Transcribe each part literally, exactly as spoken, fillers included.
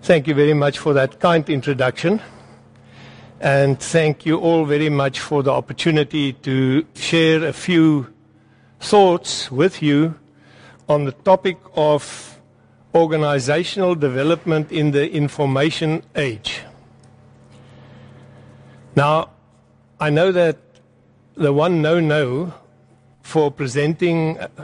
Thank you very much for that kind introduction. And thank you all very much for the opportunity to share a few thoughts with you on the topic of organizational development in the information age. Now, I know that the one no-no for presenting a,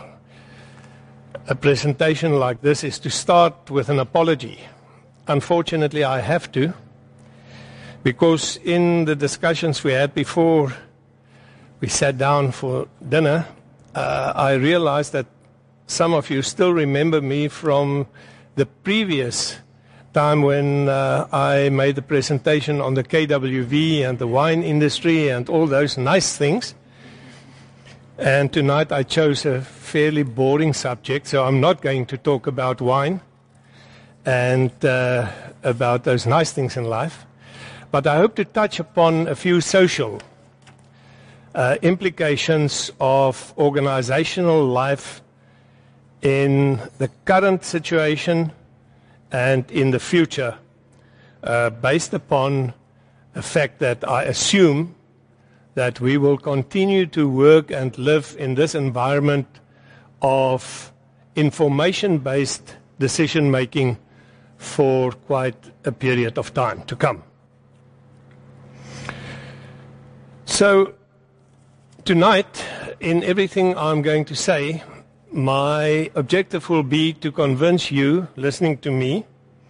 a presentation like this is to start with an apology. Unfortunately, I have to, because in the discussions we had before we sat down for dinner, uh, I realized that some of you still remember me from the previous time when uh, I made the presentation on the K W V and the wine industry and all those nice things. And tonight I chose a fairly boring subject, so I'm not going to talk about wine and uh, about those nice things in life. But I hope to touch upon a few social uh, implications of organizational life in the current situation and in the future, uh, based upon the fact that I assume that we will continue to work and live in this environment of information-based decision-making for quite a period of time to come. So, tonight, in everything I'm going to say, my objective will be to convince you, listening to me,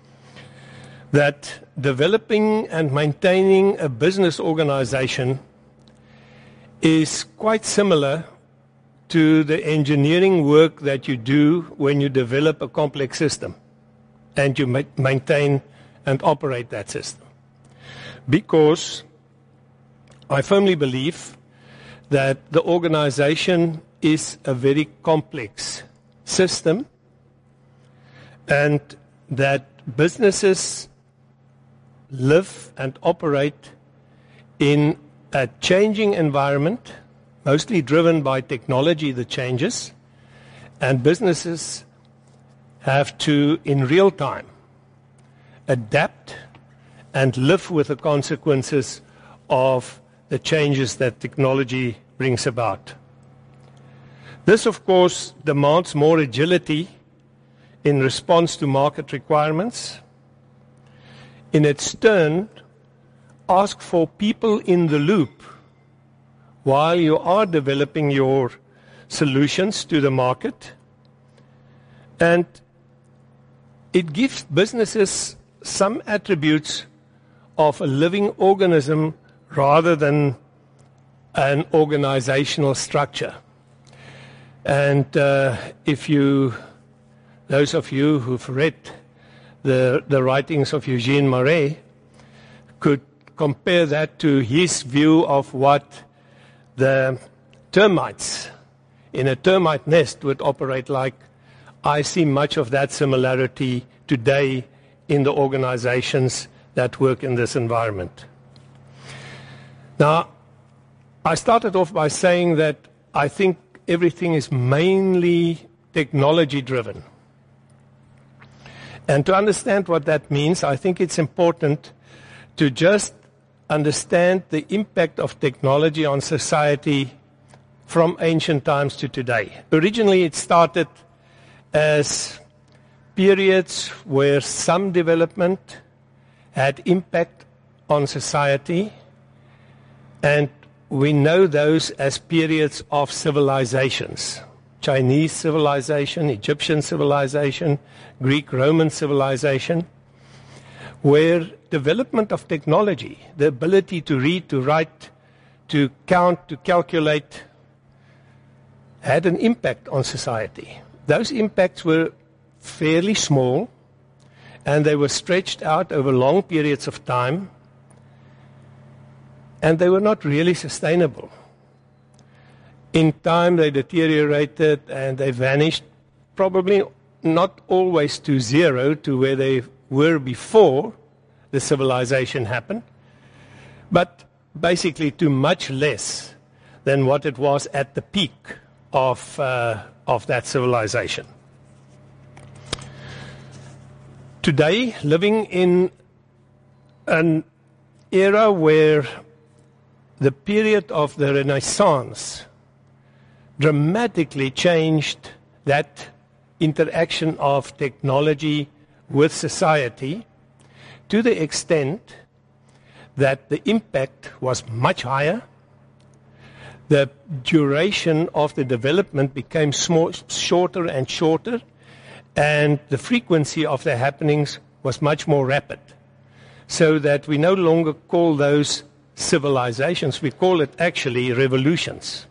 that developing and maintaining a business organization is quite similar to the engineering work that you do when you develop a complex system and you ma- maintain and operate that system. Because I firmly believe that the organization is a very complex system and that businesses live and operate in a changing environment, mostly driven by technology that changes, and businesses have to, in real time, adapt and live with the consequences of the changes that technology brings about. This, of course, demands more agility in response to market requirements. In its turn, ask for people in the loop while you are developing your solutions to the market. And it gives businesses some attributes of a living organism rather than an organizational structure. And uh, if you, those of you who've read the, the writings of Eugene Marais, could compare that to his view of what the termites in a termite nest would operate like, I see much of that similarity today in the organizations that work in this environment. Now, I started off by saying that I think everything is mainly technology-driven. And to understand what that means, I think it's important to just understand the impact of technology on society from ancient times to today. Originally, it started as periods where some development had impact on society, and we know those as periods of civilizations. Chinese civilization, Egyptian civilization, Greek, Roman civilization, where development of technology, the ability to read, to write, to count, to calculate, had an impact on society. Those impacts were fairly small, and they were stretched out over long periods of time, and they were not really sustainable. In time, they deteriorated and they vanished, probably not always to zero, to where they were before the civilization happened, but basically to much less than what it was at the peak of, uh, of that civilization. Today, living in an era where the period of the Renaissance dramatically changed that interaction of technology with society to the extent that the impact was much higher, the duration of the development became small, shorter and shorter, and the frequency of the happenings was much more rapid, so that we no longer call those civilizations, we call it actually revolutions.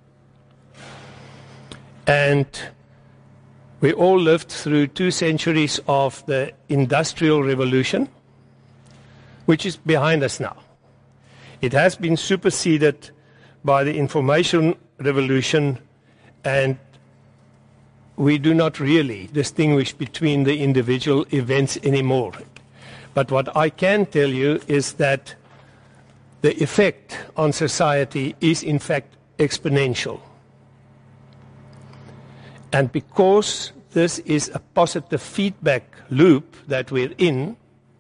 And we all lived through two centuries of the Industrial Revolution, which is behind us now. It has been superseded by the Information Revolution, and we do not really distinguish between the individual events anymore. But what I can tell you is that the effect on society is in fact exponential. And because this is a positive feedback loop that we're in,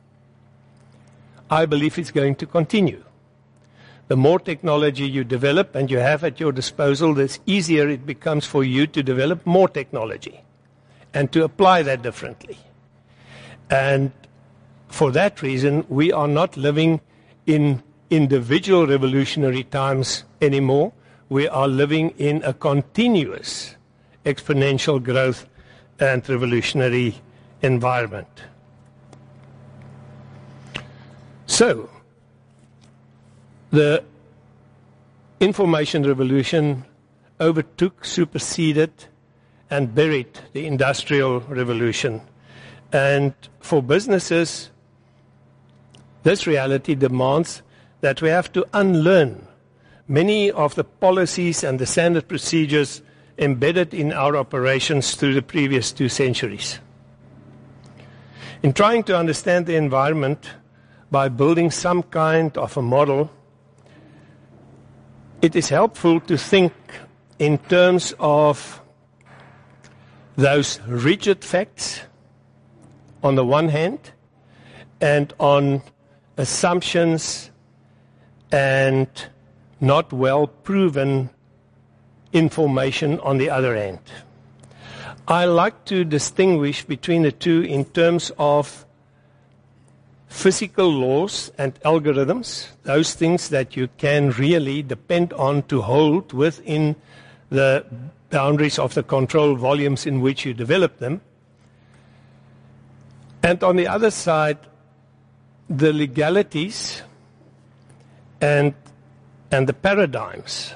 I believe it's going to continue. The more technology you develop and you have at your disposal, the easier it becomes for you to develop more technology and to apply that differently. And for that reason, we are not living in individual revolutionary times anymore. We are living in a continuous exponential growth and revolutionary environment. So, the information revolution overtook, superseded, and buried the industrial revolution. And for businesses, this reality demands that we have to unlearn many of the policies and the standard procedures embedded in our operations through the previous two centuries. In trying to understand the environment by building some kind of a model, it is helpful to think in terms of those rigid facts on the one hand, and on assumptions and not well proven information on the other hand. I like to distinguish between the two in terms of physical laws and algorithms, those things that you can really depend on to hold within the boundaries of the control volumes in which you develop them. And on the other side, the legalities and, and the paradigms.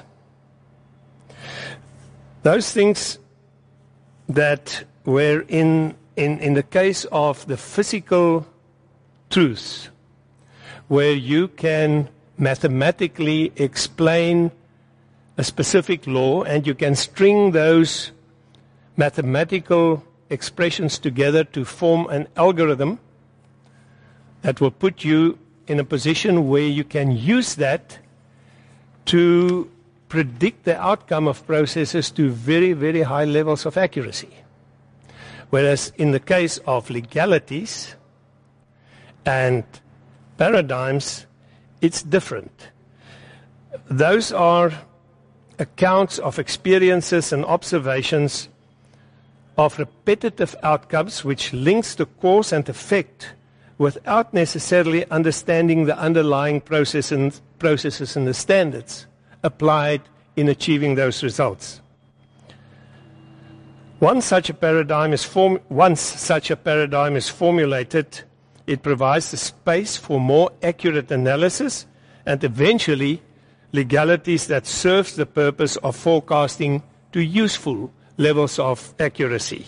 Those things that were in, in, in the case of the physical truths, where you can mathematically explain a specific law and you can string those mathematical expressions together to form an algorithm that will put you in a position where you can use that to predict the outcome of processes to very, very high levels of accuracy. Whereas in the case of legalities and paradigms, it's different. Those are accounts of experiences and observations of repetitive outcomes which links the cause and effect without necessarily understanding the underlying process and processes and the standards applied in achieving those results. Once such a paradigm is form- once such a paradigm is formulated, it provides the space for more accurate analysis and eventually legalities that serves the purpose of forecasting to useful levels of accuracy.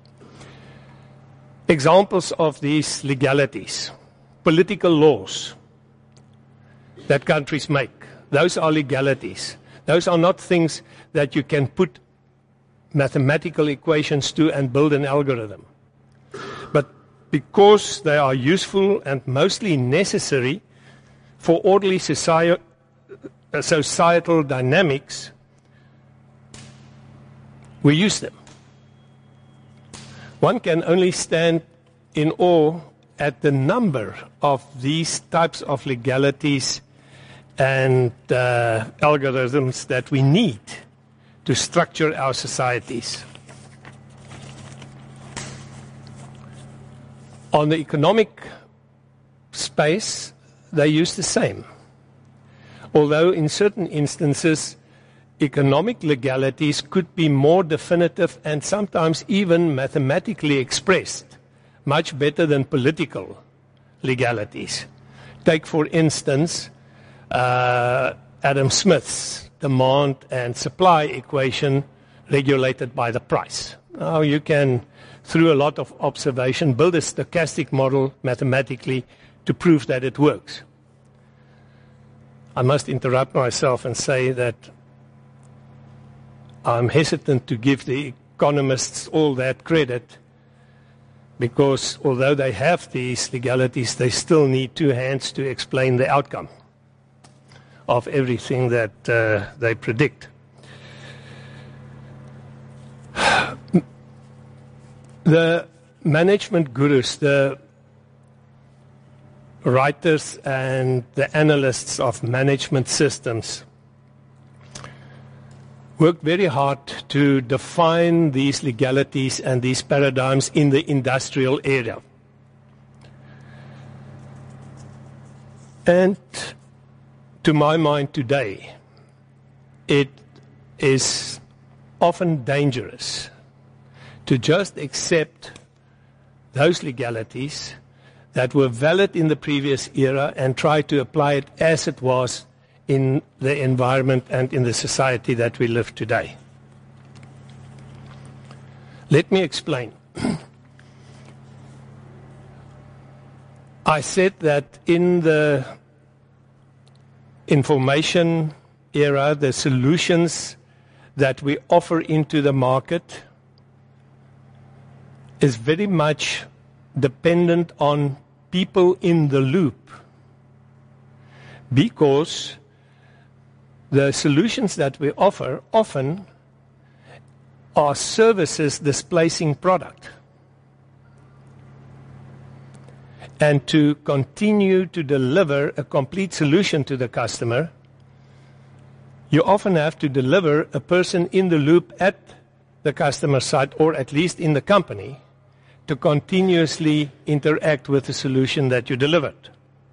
Examples of these legalities: political laws that countries make. Those are legalities. Those are not things that you can put mathematical equations to and build an algorithm. But because they are useful and mostly necessary for orderly society, societal dynamics, we use them. One can only stand in awe at the number of these types of legalities and uh, algorithms that we need to structure our societies. On the economic space, they use the same. Although in certain instances, economic legalities could be more definitive and sometimes even mathematically expressed, much better than political legalities. Take, for instance, uh, Adam Smith's demand and supply equation regulated by the price. Now you can, through a lot of observation, build a stochastic model mathematically to prove that it works. I must interrupt myself and say that I'm hesitant to give the economists all that credit, because although they have these legalities, they still need two hands to explain the outcome of everything that uh, they predict. The management gurus, the writers and the analysts of management systems worked very hard to define these legalities and these paradigms in the industrial area. And to my mind today, it is often dangerous to just accept those legalities that were valid in the previous era and try to apply it as it was in the environment and in the society that we live today. Let me explain. I said that in the information era, the solutions that we offer into the market is very much dependent on people in the loop, because the solutions that we offer often are services displacing product. And to continue to deliver a complete solution to the customer, you often have to deliver a person in the loop at the customer side, or at least in the company, to continuously interact with the solution that you delivered.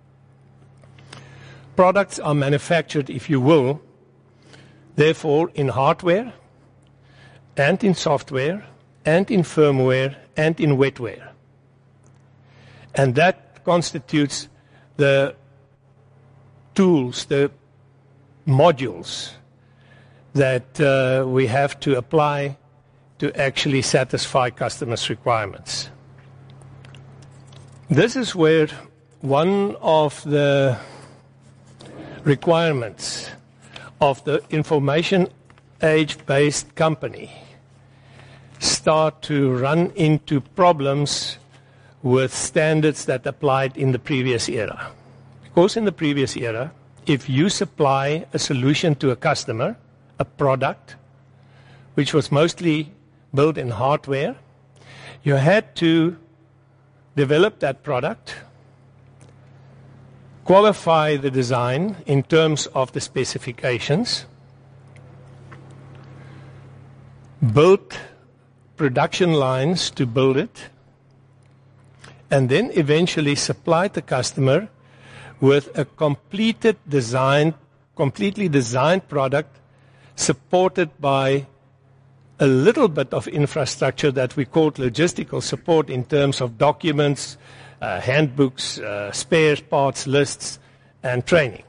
Products are manufactured, if you will, therefore in hardware and in software and in firmware and in wetware. And that constitutes the tools, the modules that uh, we have to apply to actually satisfy customers' requirements. This is where one of the requirements of the information age-based company start to run into problems with standards that applied in the previous era. Because in the previous era, if you supply a solution to a customer, a product, which was mostly built in hardware, you had to develop that product, qualify the design in terms of the specifications, build production lines to build it, and then eventually supply the customer with a completed design, completely designed product supported by a little bit of infrastructure that we called logistical support in terms of documents, uh, handbooks, uh, spare parts lists, and training.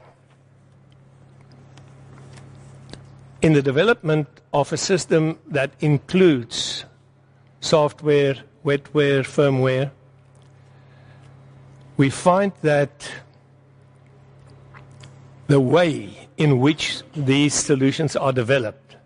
In the development of a system that includes software, wetware, firmware, we find that the way in which these solutions are developed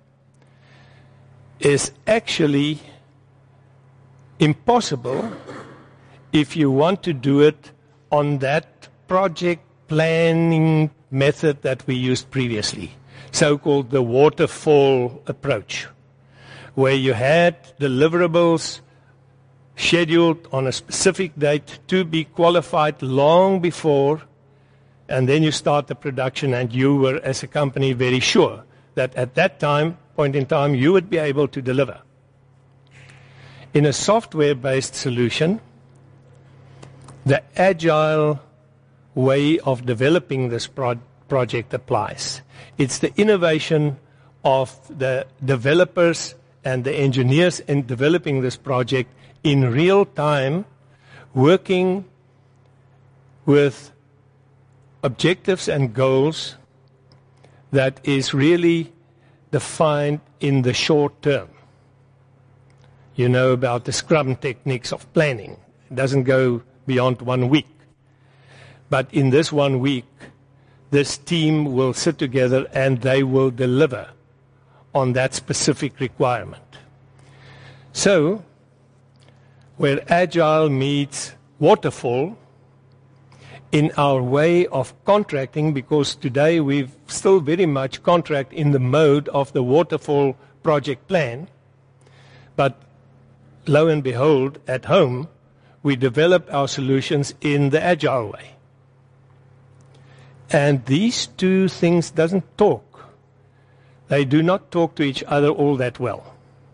is actually impossible if you want to do it on that project planning method that we used previously, so-called the waterfall approach, where you had deliverables scheduled on a specific date to be qualified long before, and then you start the production, and you were, as a company, very sure that at that time, point in time, you would be able to deliver. In a software-based solution, the agile way of developing this pro- project applies. It's the innovation of the developers and the engineers in developing this project in real time, working with objectives and goals that is really defined in the short term. You know about the Scrum techniques of planning. It doesn't go beyond one week. But in this one week, this team will sit together and they will deliver on that specific requirement. So, where Agile meets waterfall in our way of contracting, because today we still very much contract in the mode of the waterfall project plan, but lo and behold, at home, we develop our solutions in the Agile way. And these two things doesn't talk. They do not talk to each other all that well.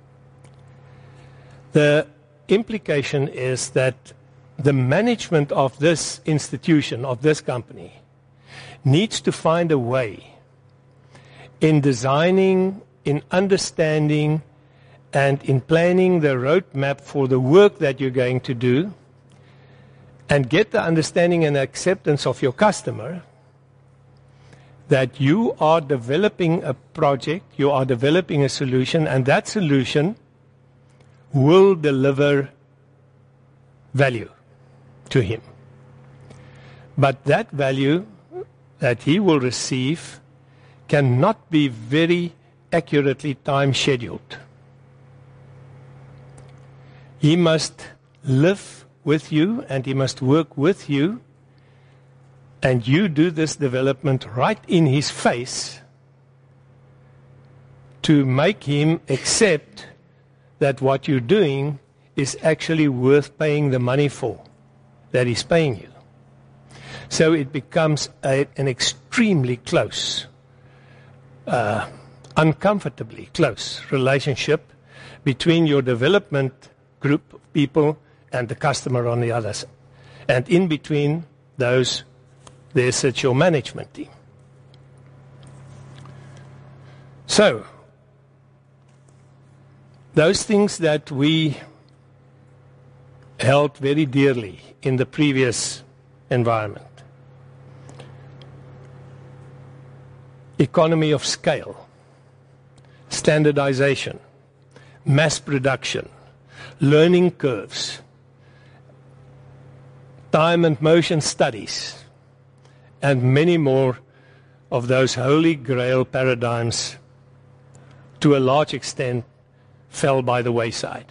The implication is that the management of this institution, of this company, needs to find a way in designing, in understanding, and in planning the roadmap for the work that you're going to do, and get the understanding and acceptance of your customer that you are developing a project, you are developing a solution, and that solution will deliver value to him. But that value that he will receive cannot be very accurately time scheduled. He must live with you and he must work with you, and you do this development right in his face to make him accept that what you're doing is actually worth paying the money for, that he's paying you. So it becomes a, an extremely close, uh, uncomfortably close relationship between your development group of people and the customer on the other side. And in between those, there sits your management team. So, those things that we held very dearly in the previous environment. Economy of scale, standardization, mass production, learning curves, time and motion studies, and many more of those holy grail paradigms, to a large extent, fell by the wayside.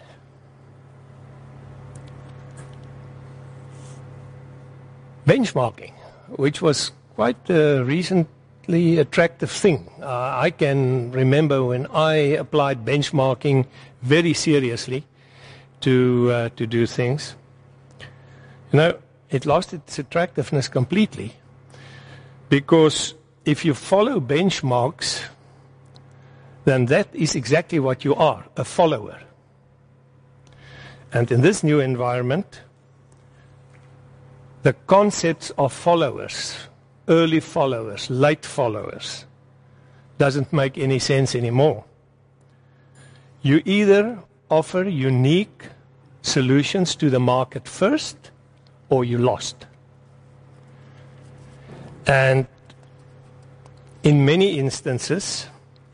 Benchmarking, which was quite a recently attractive thing. Uh, I can remember when I applied benchmarking very seriously to uh, to do things. You know, it lost its attractiveness completely, because if you follow benchmarks, then that is exactly what you are, a follower. And in this new environment, the concepts of followers, early followers, late followers, doesn't make any sense anymore. You either offer unique solutions to the market first, or you lost. And in many instances,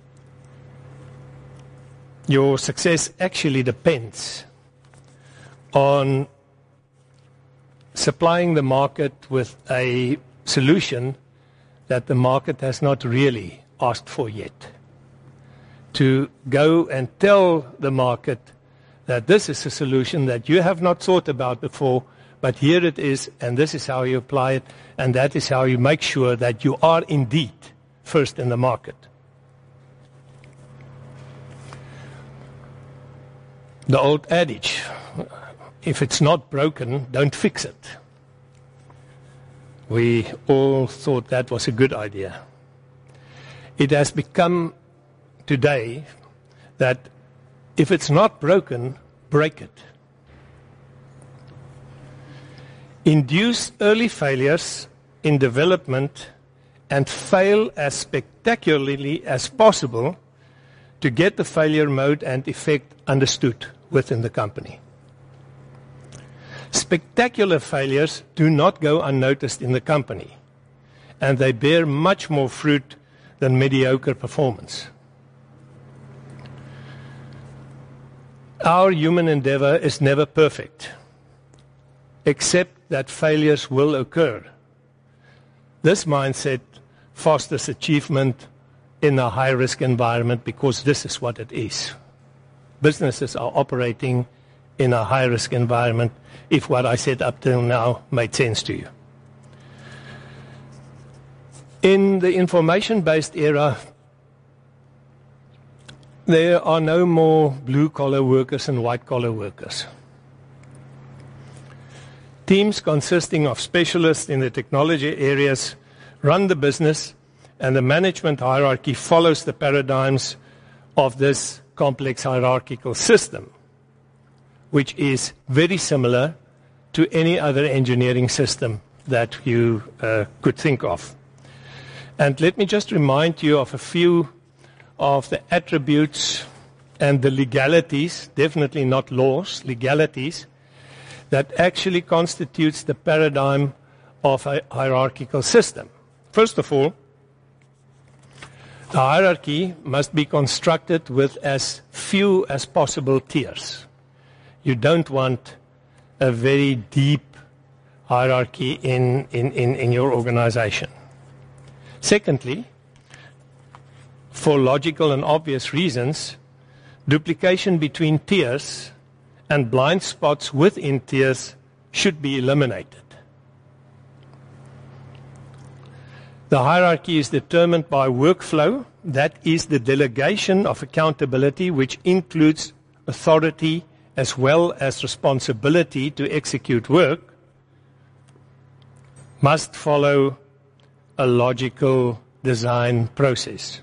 your success actually depends on supplying the market with a solution that the market has not really asked for yet. To go and tell the market that this is a solution that you have not thought about before, but here it is, and this is how you apply it, and that is how you make sure that you are indeed first in the market. The old adage, if it's not broken, don't fix it. We all thought that was a good idea. It has become today that if it's not broken, break it. Induce early failures in development and fail as spectacularly as possible to get the failure mode and effect understood within the company. Spectacular failures do not go unnoticed in the company, and they bear much more fruit than mediocre performance. Our human endeavor is never perfect, except that failures will occur. This mindset fosters achievement in a high-risk environment because this is what it is. Businesses are operating in a high-risk environment if what I said up till now made sense to you. In the information-based era, there are no more blue-collar workers and white-collar workers. Teams consisting of specialists in the technology areas run the business, and the management hierarchy follows the paradigms of this complex hierarchical system, which is very similar to any other engineering system that you uh, could think of. And let me just remind you of a few of the attributes and the legalities, definitely not laws, legalities, that actually constitutes the paradigm of a hierarchical system. First of all, the hierarchy must be constructed with as few as possible tiers. You don't want a very deep hierarchy in, in, in, in your organization. Secondly, for logical and obvious reasons, duplication between tiers and blind spots within tiers should be eliminated. The hierarchy is determined by workflow, that is the delegation of accountability, which includes authority as well as responsibility to execute work, must follow a logical design process.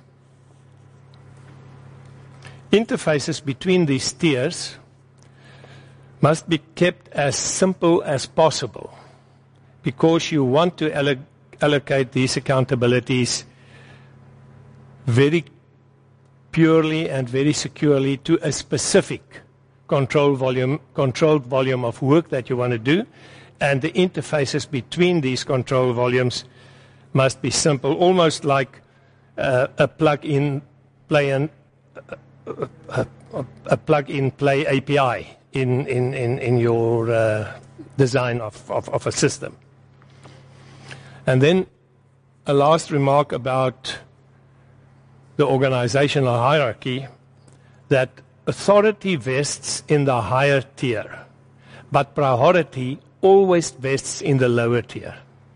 Interfaces between these tiers must be kept as simple as possible because you want to alloc- allocate these accountabilities very purely and very securely to a specific control volume, controlled volume of work that you want to do, and the interfaces between these control volumes must be simple, almost like uh, a plug-in play and uh, a, a, a plug-in play A P I in in in, in your uh, design of, of of a system. And then a last remark about the organizational hierarchy, that authority vests in the higher tier, but priority always vests in the lower tier.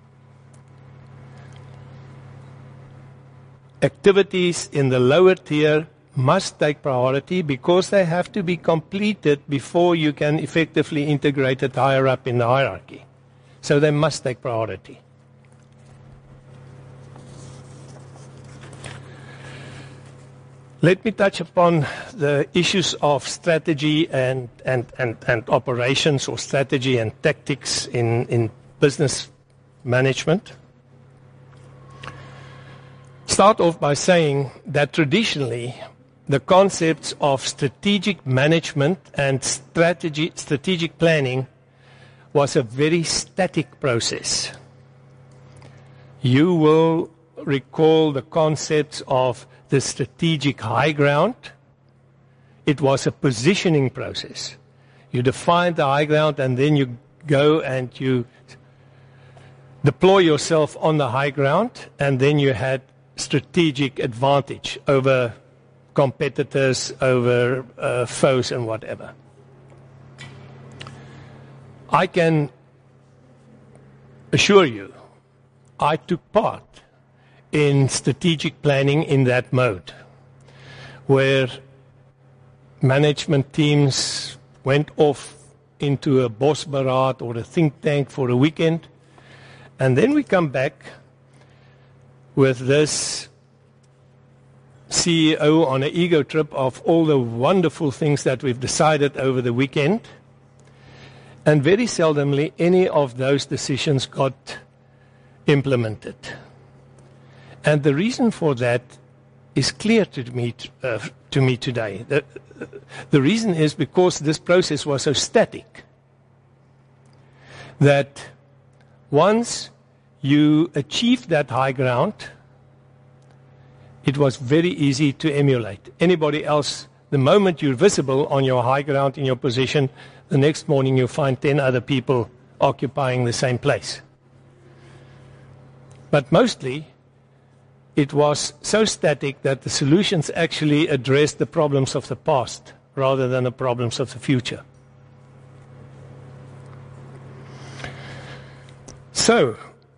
Activities in the lower tier must take priority because they have to be completed before you can effectively integrate it higher up in the hierarchy. So they must take priority. Let me touch upon the issues of strategy and, and, and, and operations, or strategy and tactics in, in business management. Start off by saying that traditionally the concepts of strategic management and strategy, strategic planning was a very static process. You will recall the concepts of the strategic high ground. It was a positioning process. You define the high ground and then you go and you deploy yourself on the high ground, and then you had strategic advantage over competitors, over uh, foes and whatever. I can assure you, I took part in strategic planning in that mode, where management teams went off into a Bosberaad or a think tank for a weekend, and then we come back with this C E O on an ego trip of all the wonderful things that we've decided over the weekend, and very seldomly any of those decisions got implemented. And the reason for that is clear to me, uh, to me today. The, the reason is because this process was so static that once you achieved that high ground, it was very easy to emulate. Anybody else, the moment you're visible on your high ground in your position, the next morning you find ten other people occupying the same place. But mostly, it was so static that the solutions actually addressed the problems of the past rather than the problems of the future. So,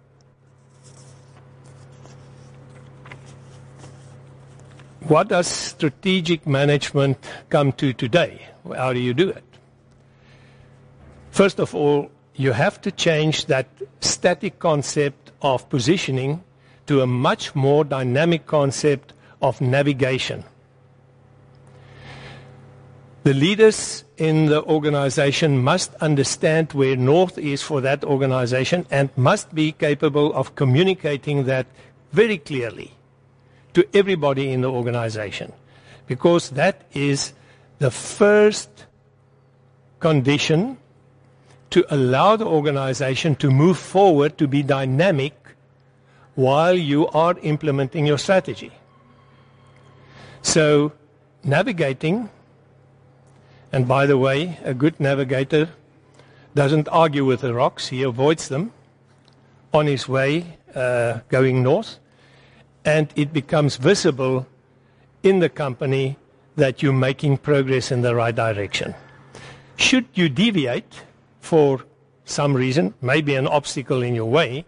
what does strategic management come to today? How do you do it? First of all, you have to change that static concept of positioning to a much more dynamic concept of navigation. The leaders in the organization must understand where north is for that organization and must be capable of communicating that very clearly to everybody in the organization, because that is the first condition to allow the organization to move forward, to be dynamic while you are implementing your strategy. So, navigating, and by the way, a good navigator doesn't argue with the rocks, he avoids them on his way uh, going north, and it becomes visible in the company that you're making progress in the right direction. Should you deviate for some reason, maybe an obstacle in your way,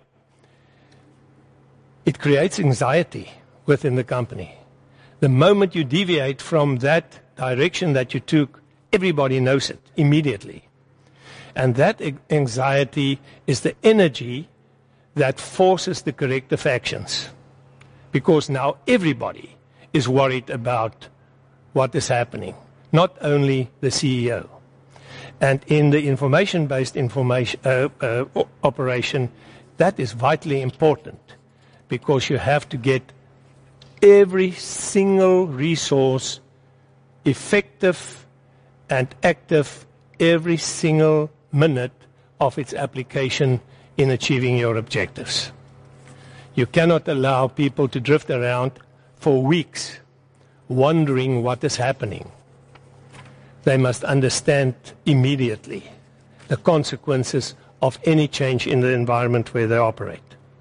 it creates anxiety within the company. The moment you deviate from that direction that you took, everybody knows it immediately. And that anxiety is the energy that forces the corrective actions. Because now everybody is worried about what is happening, not only the C E O. And in the information-based information uh, uh, operation, that is vitally important, because you have to get every single resource effective and active every single minute of its application in achieving your objectives. You cannot allow people to drift around for weeks wondering what is happening. They must understand immediately the consequences of any change in the environment where they operate.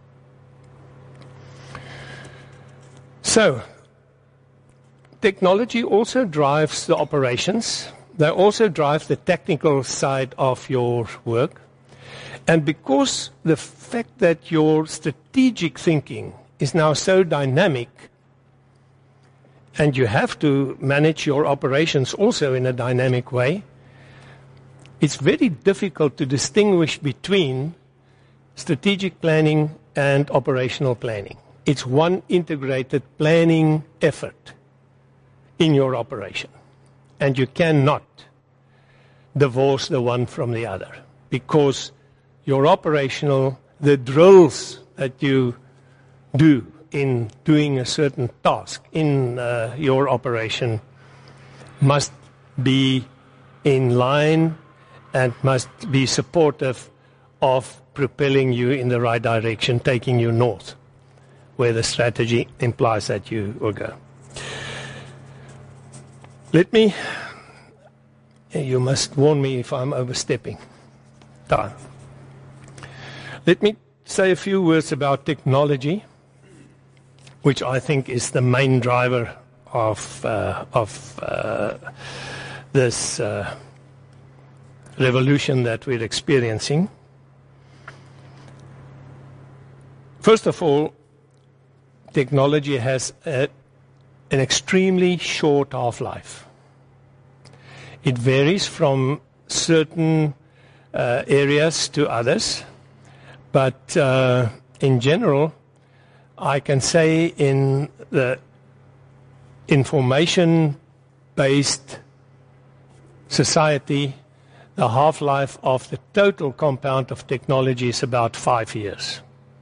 So, technology also drives the operations. They also drive the technical side of your work. And because the fact that your strategic thinking is now so dynamic, and you have to manage your operations also in a dynamic way, it's very difficult to distinguish between strategic planning and operational planning. It's one integrated planning effort in your operation. And you cannot divorce the one from the other, because your operational, the drills that you do in doing a certain task in uh, your operation must be in line and must be supportive of propelling you in the right direction, taking you north, where the strategy implies that you will go. Let me, you must warn me if I'm overstepping time. Let me say a few words about technology, which I think is the main driver of, uh, of uh, this uh, revolution that we're experiencing. First of all, technology has a, an extremely short half-life. It varies from certain uh, areas to others. But uh, in general, I can say in the information-based society, the half-life of the total compound of technology is about five years,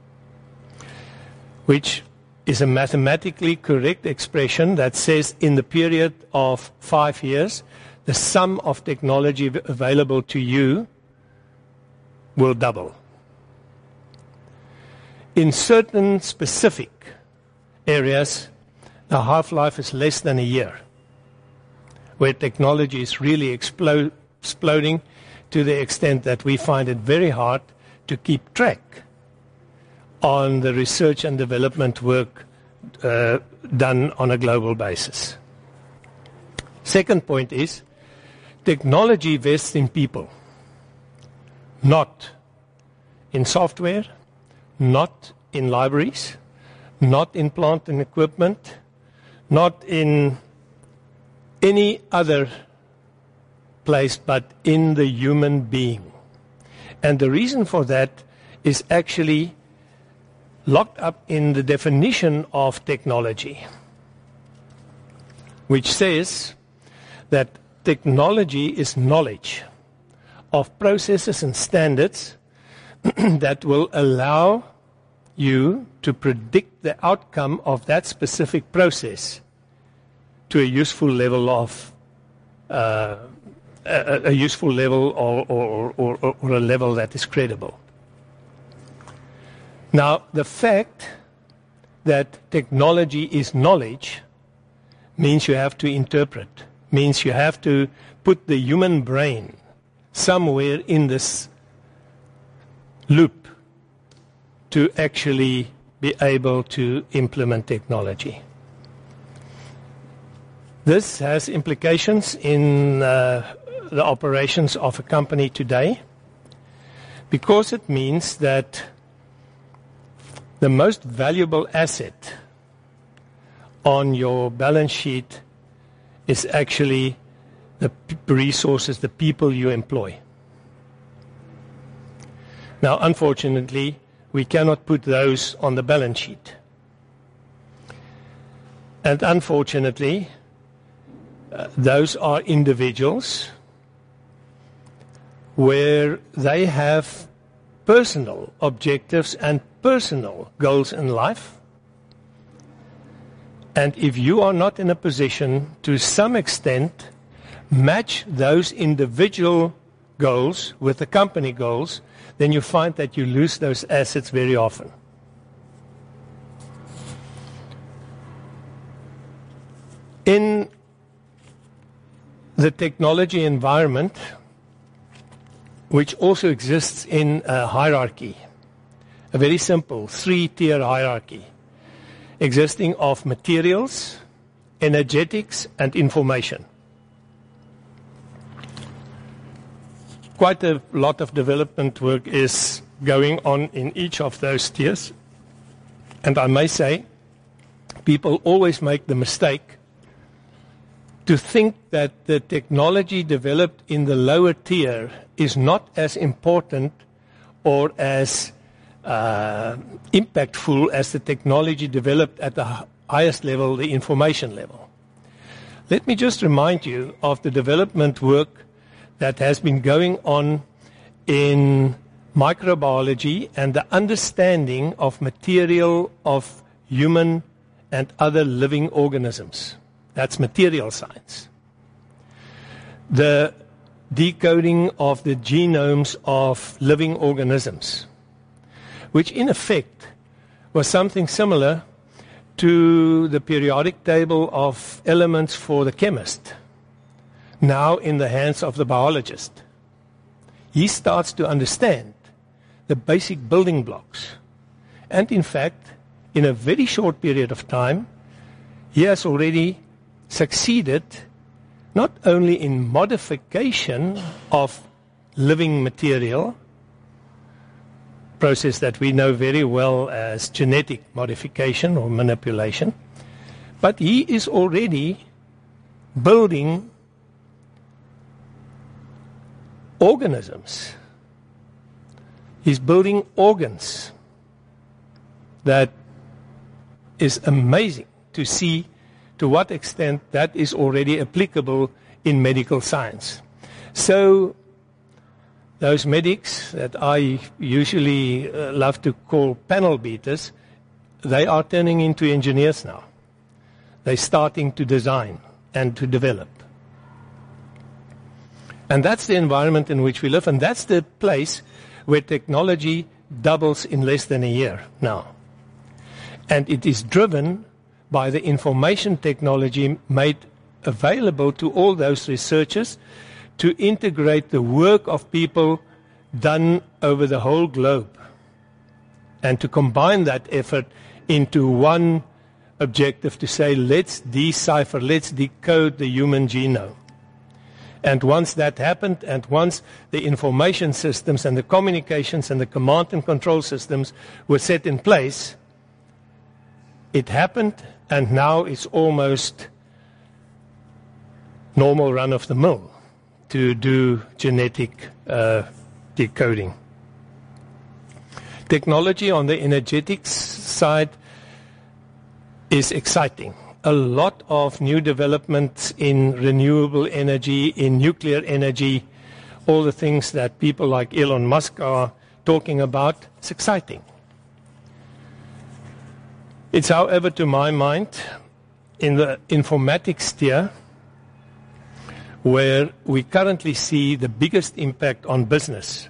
which is a mathematically correct expression that says in the period of five years, the sum of technology available to you will double. In certain specific areas, the half-life is less than a year, where technology is really explode, exploding to the extent that we find it very hard to keep track on the research and development work uh, done on a global basis. Second point is, technology invests in people, not in software, not in libraries, not in plant and equipment, not in any other place, but in the human being. And the reason for that is actually locked up in the definition of technology, which says that technology is knowledge of processes and standards that will allow you to predict the outcome of that specific process to a useful level of uh, a, a useful level or, or, or, or, or a level that is credible. Now, the fact that technology is knowledge means you have to interpret, means you have to put the human brain somewhere in this loop to actually be able to implement technology. This has implications in uh, the operations of a company today, because it means that the most valuable asset on your balance sheet is actually the resources, the people you employ. Now, unfortunately, we cannot put those on the balance sheet. And unfortunately, uh, those are individuals where they have personal objectives and personal goals in life. And if you are not in a position to some extent match those individual goals with the company goals, then you find that you lose those assets very often. In the technology environment, which also exists in a hierarchy, a very simple three-tier hierarchy, existing of materials, energetics, and information. Quite a lot of development work is going on in each of those tiers. And I may say, people always make the mistake to think that the technology developed in the lower tier is not as important or as uh, impactful as the technology developed at the highest level, the information level. Let me just remind you of the development work that has been going on in microbiology and the understanding of material of human and other living organisms. That's material science. The decoding of the genomes of living organisms, which in effect was something similar to the periodic table of elements for the chemist, now in the hands of the biologist. He starts to understand the basic building blocks. And in fact, in a very short period of time, he has already succeeded not only in modification of living material, process that we know very well as genetic modification or manipulation, but he is already building organisms He's building organs that is amazing to see to what extent that is already applicable in medical science. So those medics that I usually uh, love to call panel beaters, they are turning into engineers now. They're starting to design and to develop. And that's the environment in which we live, and that's the place where technology doubles in less than a year now. And it is driven by the information technology made available to all those researchers to integrate the work of people done over the whole globe and to combine that effort into one objective to say, let's decipher, let's decode the human genome. And once that happened, and once the information systems and the communications and the command and control systems were set in place, it happened, and now it's almost normal run of the mill to do genetic uh, decoding. Technology on the energetics side is exciting. A lot of new developments in renewable energy, in nuclear energy, all the things that people like Elon Musk are talking about. It's exciting. It's, however, to my mind, in the informatics sphere, where we currently see the biggest impact on business.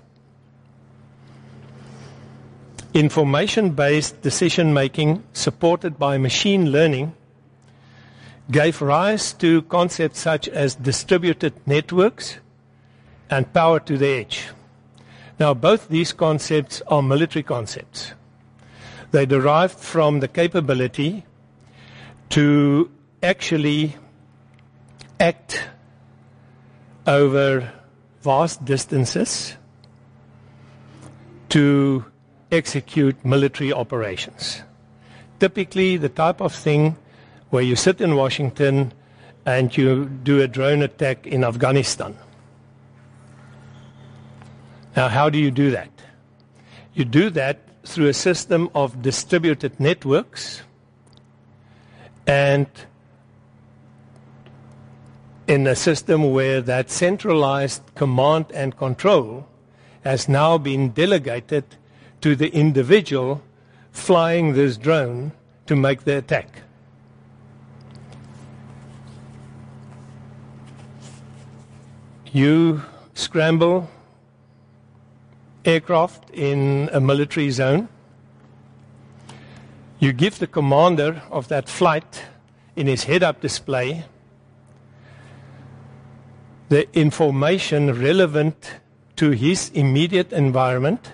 Information-based decision-making supported by machine learning gave rise to concepts such as distributed networks and power to the edge. Now, both these concepts are military concepts. They derived from the capability to actually act over vast distances to execute military operations. Typically, the type of thing where you sit in Washington and you do a drone attack in Afghanistan. Now, how do you do that? You do that through a system of distributed networks and in a system where that centralized command and control has now been delegated to the individual flying this drone to make the attack. You scramble aircraft in a military zone. You give the commander of that flight in his head-up display the information relevant to his immediate environment,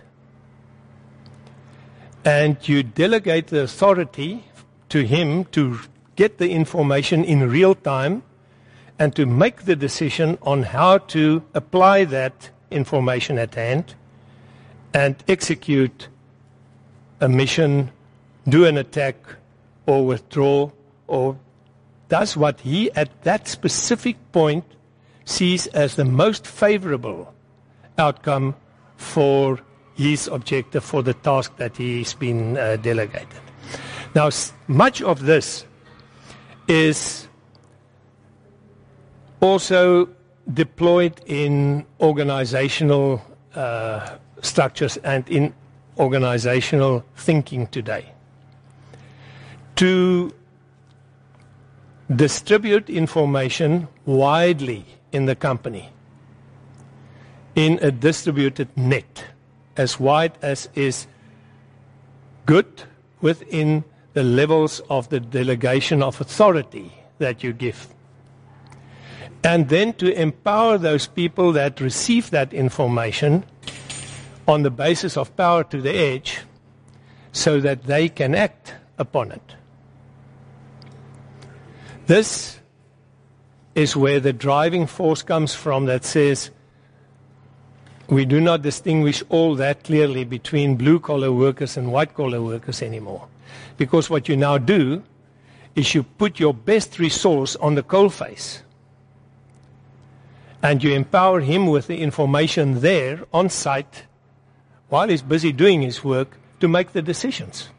and you delegate the authority to him to get the information in real time and to make the decision on how to apply that information at hand and execute a mission, do an attack, or withdraw, or does what he at that specific point sees as the most favorable outcome for his objective, for the task that he's been uh, delegated. Now, much of this is also deployed in organizational uh, structures and in organizational thinking today. To distribute information widely in the company in a distributed net, as wide as is good within the levels of the delegation of authority that you give. And then to empower those people that receive that information on the basis of power to the edge so that they can act upon it. This is where the driving force comes from that says we do not distinguish all that clearly between blue-collar workers and white-collar workers anymore. Because what you now do is you put your best resource on the coalface and you empower him with the information there on site while he's busy doing his work, to make the decisions.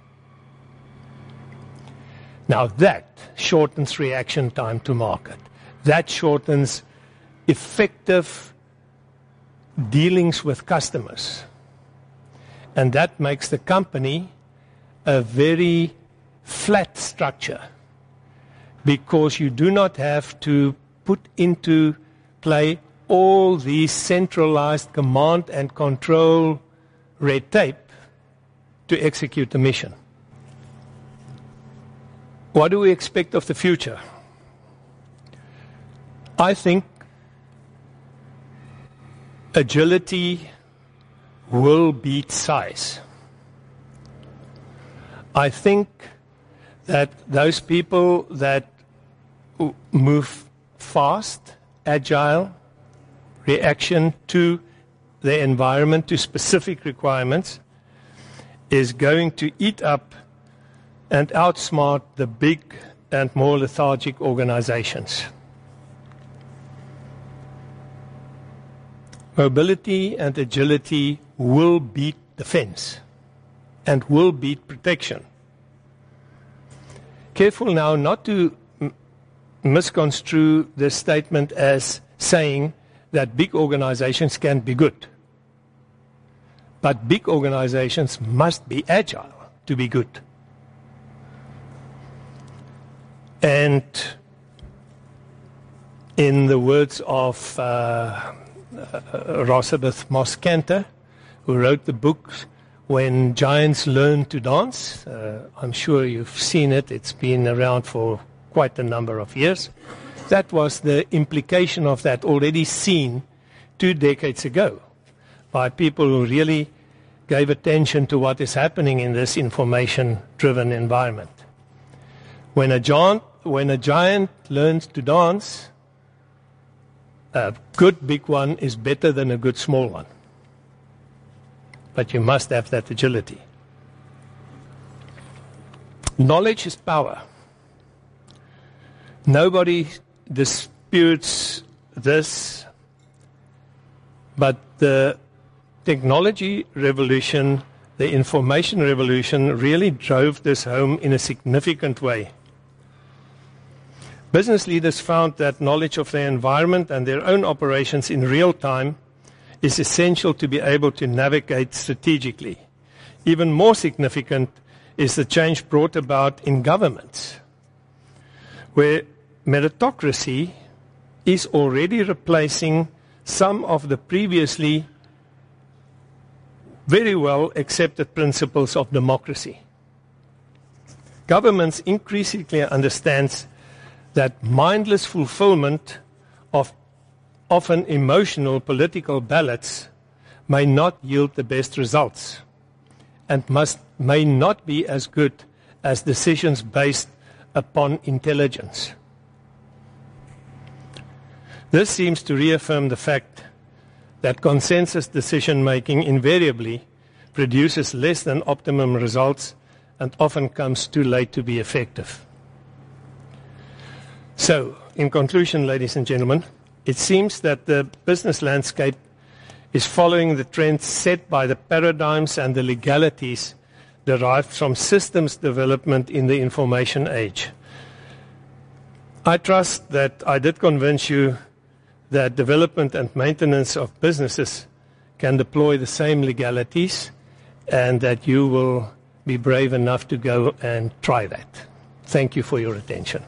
Now that shortens reaction time to market. That shortens effective dealings with customers. And that makes the company a very flat structure, because you do not have to put into play all these centralized command and control red tape to execute the mission. What do we expect of the future? I think agility will beat size. I think that those people that move fast, agile, reaction to the environment, to specific requirements, is going to eat up and outsmart the big and more lethargic organizations. Mobility and agility will beat defense and will beat protection. Careful now not to m- misconstrue this statement as saying that big organizations can be good. But big organizations must be agile to be good. And in the words of uh, uh, Rosabeth Moss-Kanter, who wrote the book When Giants Learn to Dance, uh, I'm sure you've seen it, it's been around for quite a number of years. That was the implication of that, already seen two decades ago by people who really gave attention to what is happening in this information-driven environment. When a giant, when a giant learns to dance, a good big one is better than a good small one. But you must have that agility. Knowledge is power. Nobody disputes this, but the technology revolution, the information revolution, really drove this home in a significant way. Business leaders found that knowledge of their environment and their own operations in real time is essential to be able to navigate strategically. Even more significant is the change brought about in governments, where meritocracy is already replacing some of the previously very well accepted principles of democracy. Governments increasingly understand that mindless fulfillment of often emotional political ballots may not yield the best results and must may not be as good as decisions based upon intelligence. This seems to reaffirm the fact that consensus decision-making invariably produces less than optimum results and often comes too late to be effective. So, in conclusion, ladies and gentlemen, it seems that the business landscape is following the trends set by the paradigms and the legalities derived from systems development in the information age. I trust that I did convince you that development and maintenance of businesses can deploy the same legalities, and that you will be brave enough to go and try that. Thank you for your attention.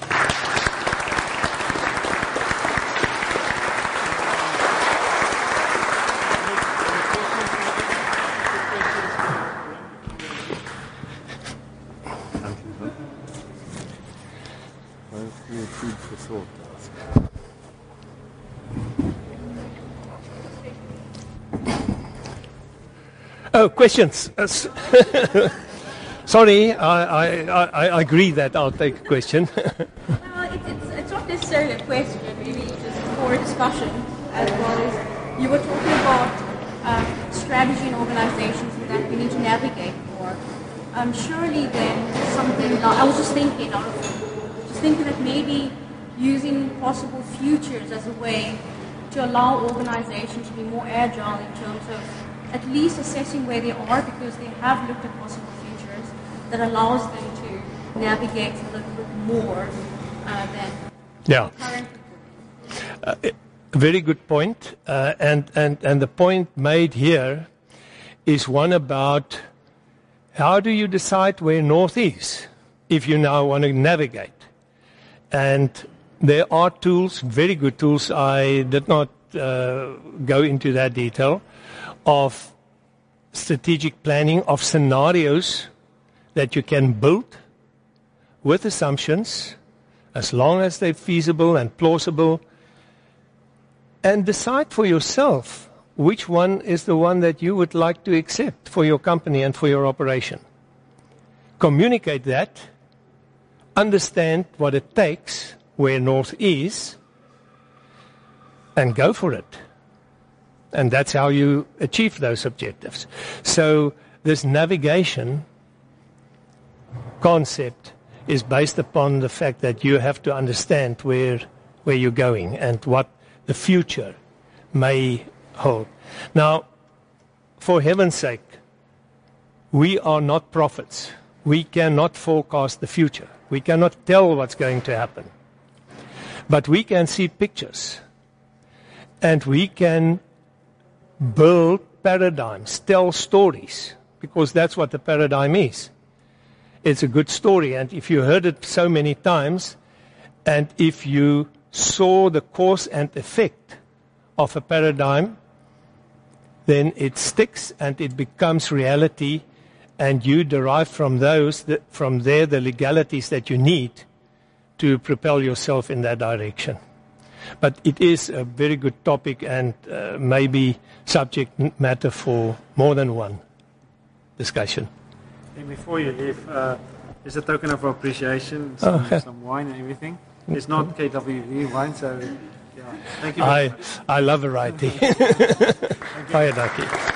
Oh, questions. Uh, Sorry, I, I, I, I agree that I'll take a question. No, it's, it's, it's not necessarily a question, maybe just for a discussion, as well as you were talking about um, strategy in organizations that we need to navigate for. Um, surely then something, I was just thinking, out of, just thinking that maybe using possible futures as a way to allow organizations to be more agile in terms of at least assessing where they are, because they have looked at possible futures that allows them to navigate a little bit more uh, than Yeah. currently. Uh, very good point. Uh, and, and, and the point made here is one about how do you decide where north is if you now want to navigate. And there are tools, very good tools, I did not uh, go into that detail, of strategic planning, of scenarios that you can build with assumptions, as long as they're feasible and plausible, and decide for yourself which one is the one that you would like to accept for your company and for your operation. Communicate that, understand what it takes, where north is, and go for it. And that's how you achieve those objectives. So this navigation concept is based upon the fact that you have to understand where where you're going and what the future may hold. Now, for heaven's sake, we are not prophets. We cannot forecast the future. We cannot tell what's going to happen. But we can see pictures. And we can build paradigms, tell stories, because that's what the paradigm is. It's a good story, and if you heard it so many times, and if you saw the cause and effect of a paradigm, then it sticks and it becomes reality, and you derive from those, the, from there, the legalities that you need to propel yourself in that direction. But it is a very good topic, and uh, maybe subject matter for more than one discussion. And before you leave, uh, there's a token of appreciation, some, Oh, okay. some wine and everything. It's not K W V wine, so yeah. Thank you. I, I love variety. Fire ducky.